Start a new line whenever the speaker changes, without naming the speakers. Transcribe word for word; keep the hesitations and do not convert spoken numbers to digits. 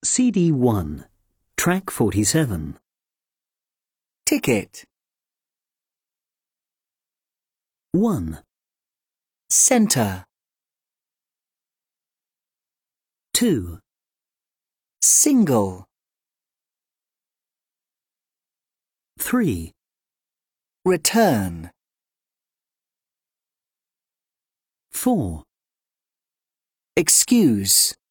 C D one, Track forty-seven.
Ticket.
one,
Center.
two,
Single.
three,
Return.
four,
Excuse.